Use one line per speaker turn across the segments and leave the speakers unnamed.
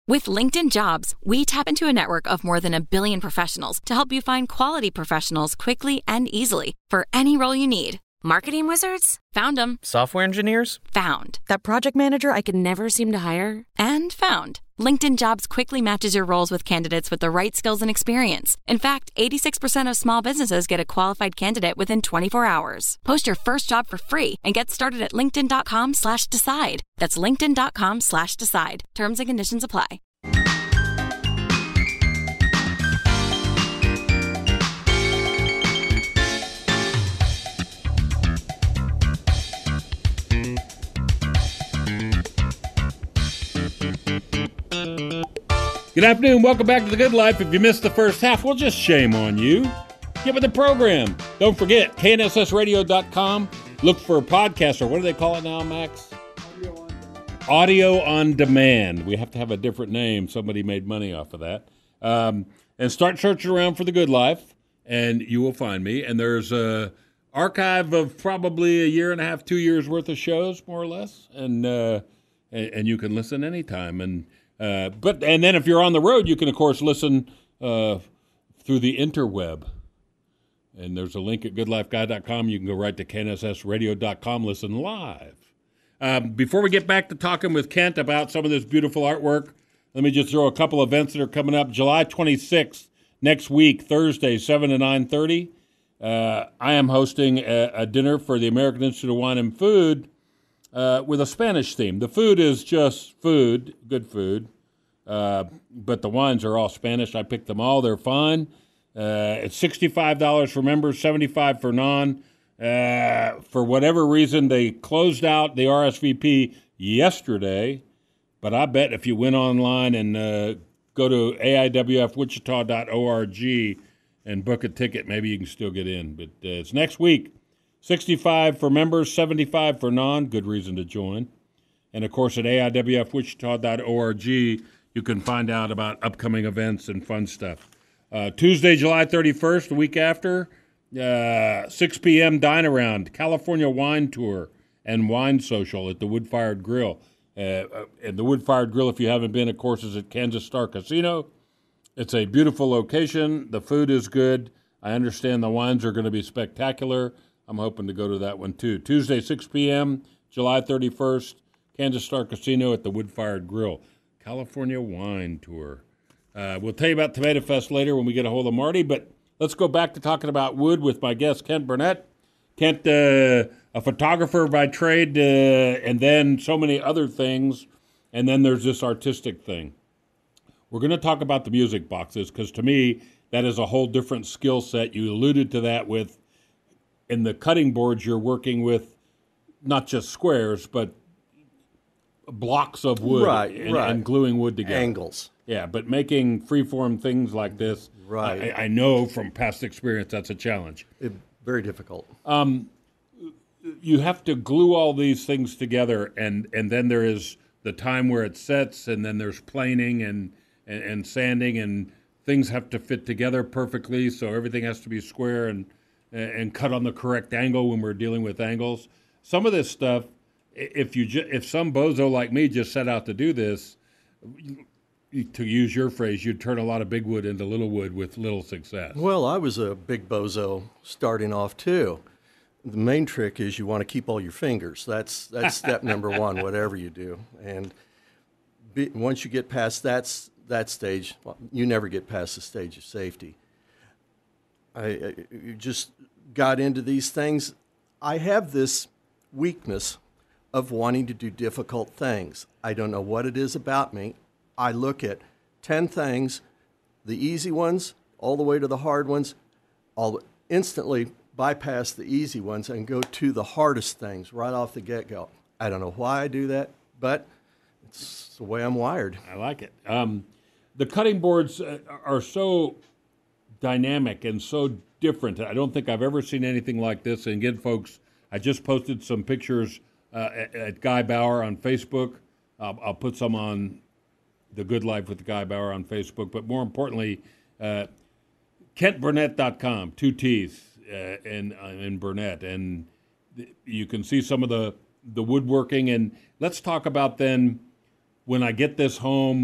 With LinkedIn Jobs, we tap into a network of more than 1 billion professionals to help you find quality professionals quickly and easily for any role you need. Marketing wizards? Found them.
Software engineers?
Found. That project manager I could never seem to hire? And found. LinkedIn Jobs quickly matches your roles with candidates with the right skills and experience. In fact, 86% of small businesses get a qualified candidate within 24 hours. Post your first job for free and get started at linkedin.com/decide. That's linkedin.com/decide. Terms and conditions apply.
Good afternoon. Welcome back to The Good Life. If you missed the first half, well, just shame on you. Get with the program. Don't forget, knssradio.com. Look for a podcast, or what do they call it now, Max? Audio on demand. We have to have a different name. Somebody made money off of that. And start searching around for The Good Life, and you will find me. And there's a archive of probably 1.5 years, 2 years worth of shows, more or less. And you can listen anytime. And then if you're on the road, you can, of course, listen through the interweb. And there's a link at goodlifeguy.com. You can go right to knssradio.com, listen live. Before we get back to talking with Kent about some of this beautiful artwork, let me just throw a couple events that are coming up. July 26th, next week, Thursday, 7 to 9:30. I am hosting a dinner for the American Institute of Wine and Food with a Spanish theme. The food is just food, good food, but the wines are all Spanish. I picked them all. They're fine. It's $65 for members, $75 for non. For whatever reason, they closed out the RSVP yesterday, but I bet if you went online and go to aiwfwichita.org and book a ticket, maybe you can still get in. But it's next week. $65 for members, $75 for non. Good reason to join. And, of course, at aiwfwichita.org, you can find out about upcoming events and fun stuff. Tuesday, July 31st, the week after, 6 p.m. Dine Around, California Wine Tour and Wine Social at the Wood-Fired Grill. And the Wood-Fired Grill, if you haven't been, of course, is at Kansas Star Casino. It's a beautiful location. The food is good. I understand the wines are going to be spectacular. I'm hoping to go to that one, too. Tuesday, 6 p.m., July 31st, Kansas Star Casino at the Wood-Fired Grill. California Wine Tour. We'll tell you about Tomato Fest later when we get a hold of Marty, but let's go back to talking about wood with my guest, Kent Burnett. Kent, a photographer by trade, and then so many other things, and then there's this artistic thing. We're going to talk about the music boxes, because to me, that is a whole different skill set. You alluded to that with, in the cutting boards, you're working with not just squares, but blocks of wood and gluing wood together.
Angles.
Yeah, but making freeform things like this,
right.
I know from past experience that's a challenge.
Very difficult.
You have to glue all these things together, and then there is the time where it sets, and then there's planing and sanding, and things have to fit together perfectly, so everything has to be square and cut on the correct angle when we're dealing with angles. Some of this stuff, if some bozo like me just set out to do this, to use your phrase, you'd turn a lot of big wood into little wood with little success.
Well, I was a big bozo starting off too. The main trick is you want to keep all your fingers. That's step number one, whatever you do. And once you get past that stage, you never get past the stage of safety. I just got into these things. I have this weakness of wanting to do difficult things. I don't know what it is about me. I look at 10 things, the easy ones, all the way to the hard ones. I'll instantly bypass the easy ones and go to the hardest things right off the get-go. I don't know why I do that, but it's the way I'm wired.
I like it. The cutting boards are so dynamic and so different. I don't think I've ever seen anything like this. And again, folks, I just posted some pictures at Guy Bauer on Facebook. I'll put some on The Good Life with Guy Bauer on Facebook. But more importantly, KentBurnett.com, 2 T's in Burnett. And you can see some of the woodworking. And let's talk about then, when I get this home,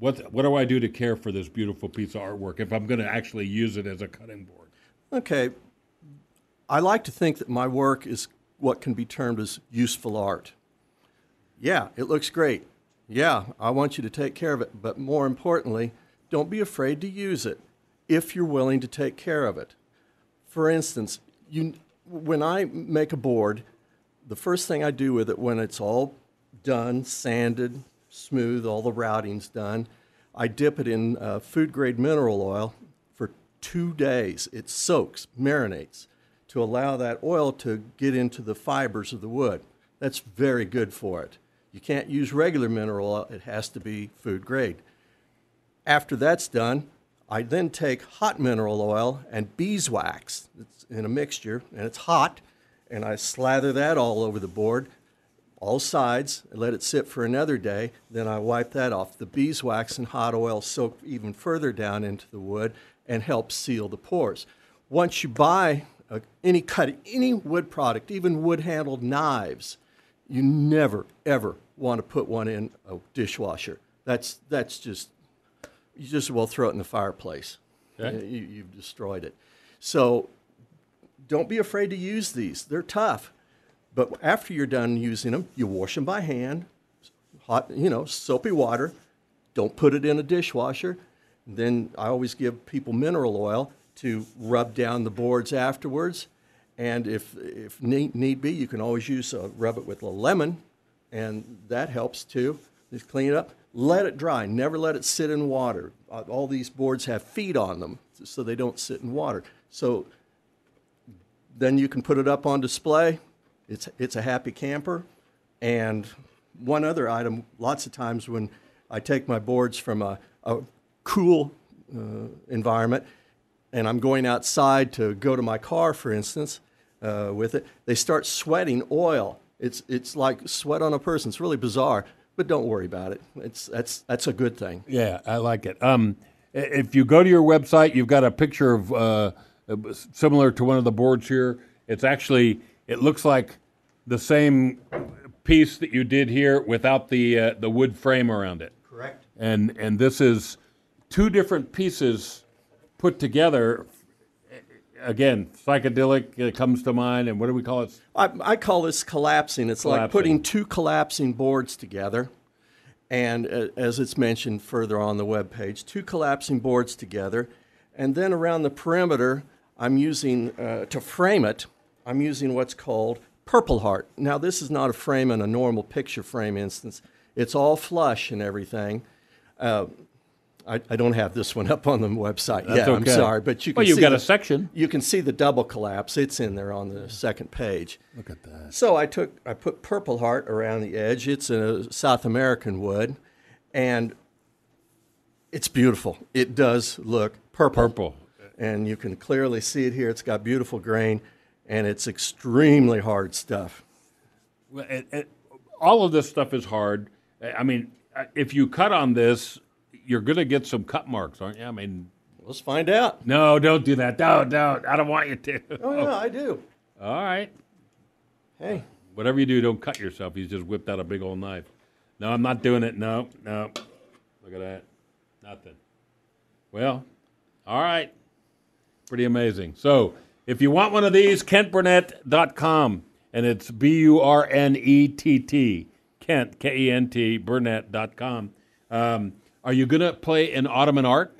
What do I do to care for this beautiful piece of artwork if I'm going to actually use it as a cutting board?
Okay. I like to think that my work is what can be termed as useful art. Yeah, it looks great. Yeah, I want you to take care of it. But more importantly, don't be afraid to use it if you're willing to take care of it. For instance, when I make a board, the first thing I do with it when it's all done, sanded, smooth, all the routing's done, I dip it in food-grade mineral oil for 2 days. It soaks, marinates, to allow that oil to get into the fibers of the wood. That's very good for it. You can't use regular mineral oil. It has to be food-grade. After that's done, I then take hot mineral oil and beeswax. It's in a mixture, and it's hot, and I slather that all over the board, all sides, and let it sit for another day. Then I wipe that off. The beeswax and hot oil soak even further down into the wood and help seal the pores. Once you buy any wood product, even wood-handled knives, you never, ever want to put one in a dishwasher. That's just, you just will throw it in the fireplace.
Okay.
You've destroyed it. So don't be afraid to use these. They're tough. But after you're done using them, you wash them by hand, hot, soapy water. Don't put it in a dishwasher. Then I always give people mineral oil to rub down the boards afterwards. And if need be, you can always rub it with a lemon, and that helps too. Just clean it up. Let it dry. Never let it sit in water. All these boards have feet on them, so they don't sit in water. So then you can put it up on display. It's a happy camper. And one other item, lots of times when I take my boards from a cool environment and I'm going outside to go to my car, for instance, with it, they start sweating oil. It's like sweat on a person. It's really bizarre, but don't worry about it. That's a good thing.
Yeah, I like it. If you go to your website, you've got a picture of similar to one of the boards here. It looks like the same piece that you did here without the wood frame around it.
Correct.
And this is 2 different pieces put together. Again, psychedelic comes to mind, and what do we call it?
I call this collapsing. It's like putting 2 collapsing boards together, and as it's mentioned further on the webpage, 2 collapsing boards together, and then around the perimeter, I'm using, to frame it, I'm using what's called Purple Heart. Now, this is not a frame in a normal picture frame instance. It's all flush and everything. I don't have this one up on the website yet. Okay. I'm sorry, but you can
you've got a section.
You can see the double collapse. It's in there on the second page.
Look at that.
So I put Purple Heart around the edge. It's a South American wood, and it's beautiful. It does look purple. And you can clearly see it here. It's got beautiful grain, and it's extremely hard stuff.
Well, all of this stuff is hard. I mean, if you cut on this, you're going to get some cut marks, aren't you? I mean,
let's find out.
No, don't do that. Don't. I don't want you to.
Oh, yeah, I do.
All right.
Hey.
Whatever you do, don't cut yourself. He's just whipped out a big old knife. No, I'm not doing it. No. Look at that. Nothing. Well, all right. Pretty amazing. So, if you want one of these, KentBurnett.com, and it's BURNETT, Kent, K-E-N-T, Burnett.com. Are you going to play in Autumn in Art?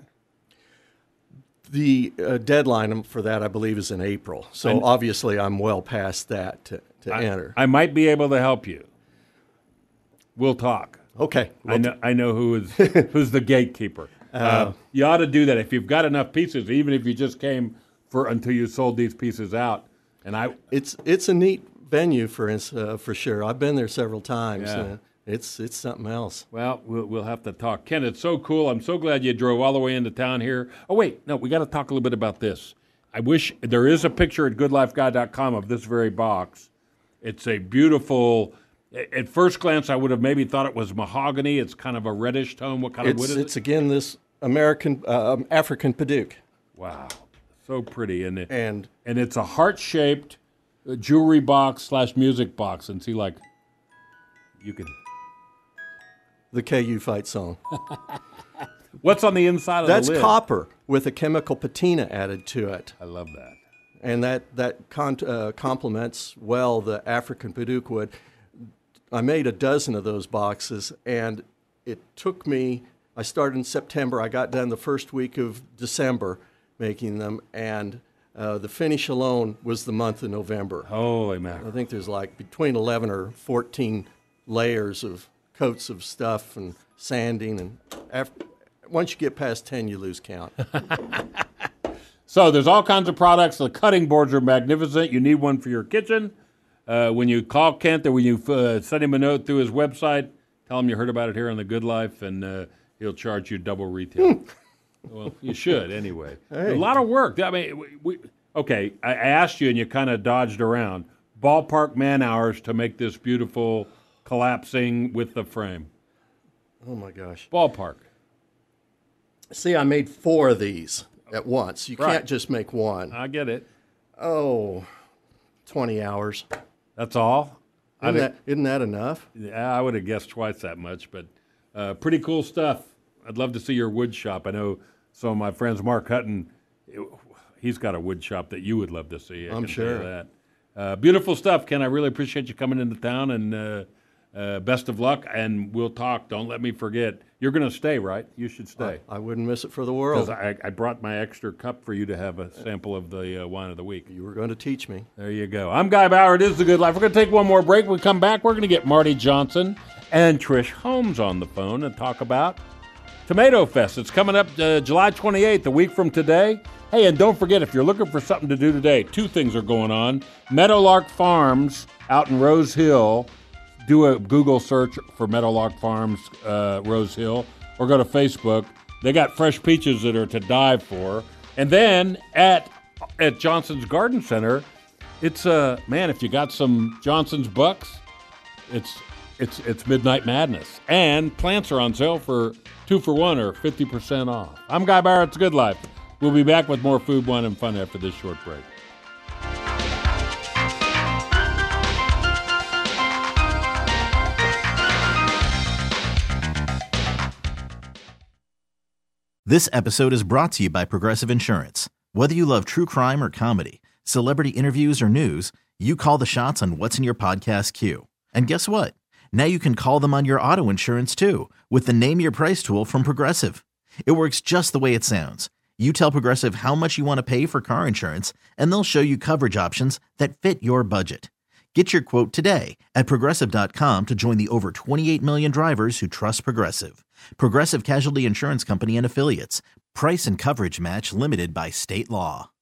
The deadline for that, I believe, is in April. So obviously I'm well past that to enter.
I might be able to help you. We'll talk.
Okay.
I know who's the gatekeeper. You ought to do that if you've got enough pieces, even if you just came until you sold these pieces out. And
it's a neat venue for sure. I've been there several times.
Yeah.
It's something else.
Well, we'll have to talk. Ken, it's so cool. I'm so glad you drove all the way into town here. Oh, wait. No, we got to talk a little bit about this. I wish there is a picture at goodlifeguy.com of this very box. It's a beautiful, at first glance, I would have maybe thought it was mahogany. It's kind of a reddish tone. What kind of wood is it?
It's, again, this African Padauk.
Wow. So pretty. And it's a heart-shaped jewelry box / music box. And see, like, you can...
The KU fight song.
What's on the inside of the lid?
That's copper with a chemical patina added to it.
I love that.
And that complements well the African padauk wood. I made a dozen of those boxes, and it took me, I started in September, I got done the first week of December making them, and the finish alone was the month of November.
Holy mackerel.
I think there's like between 11 or 14 layers of coats of stuff and sanding, and once you get past 10, you lose count.
So there's all kinds of products. The cutting boards are magnificent. You need one for your kitchen. When you call Kent or when you send him a note through his website, tell him you heard about it here on The Good Life, and he'll charge you double retail. Well, you should anyway.
Hey.
A lot of work. I mean, okay, I asked you and you kind of dodged around. Ballpark man hours to make this beautiful collapsing with the frame.
Oh, my gosh.
Ballpark.
See, I made 4 of these at once. You
Right.
can't just make one.
I get it.
20 hours.
That's all?
Isn't that enough?
Yeah, I would have guessed twice that much, but pretty cool stuff. I'd love to see your wood shop. I know some of my friends, Mark Hutton, he's got a wood shop that you would love to see. I
I'm
can tell you
sure.
that. Beautiful stuff, Ken. I really appreciate you coming into town, and best of luck, and we'll talk. Don't let me forget. You're going to stay, right? You should stay.
I wouldn't miss it for the
Because
world.
I brought my extra cup for you to have a sample of the wine of the week.
You were going to teach me.
There you go. I'm Guy Bauer. It is The Good Life. We're going to take one more break. When we come back, we're going to get Marty Johnson and Trish Holmes on the phone and talk about Tomato Fest. It's coming up July 28th, a week from today. Hey, and don't forget, if you're looking for something to do today, 2 things are going on. Meadowlark Farms out in Rose Hill. Do a Google search for Meadowlark Farms, Rose Hill, or go to Facebook. They got fresh peaches that are to die for. And then at Johnson's Garden Center, it's man, if you got some Johnson's bucks, it's Midnight Madness. And plants are on sale for 2 for 1 or 50% off. I'm Guy Bauer. It's Good Life. We'll be back with more food, wine, and fun after this short break.
This episode is brought to you by Progressive Insurance. Whether you love true crime or comedy, celebrity interviews or news, you call the shots on what's in your podcast queue. And guess what? Now you can call them on your auto insurance too with the Name Your Price tool from Progressive. It works just the way it sounds. You tell Progressive how much you want to pay for car insurance, and they'll show you coverage options that fit your budget. Get your quote today at Progressive.com to join the over 28 million drivers who trust Progressive. Progressive Casualty Insurance Company and Affiliates. Price and coverage match limited by state law.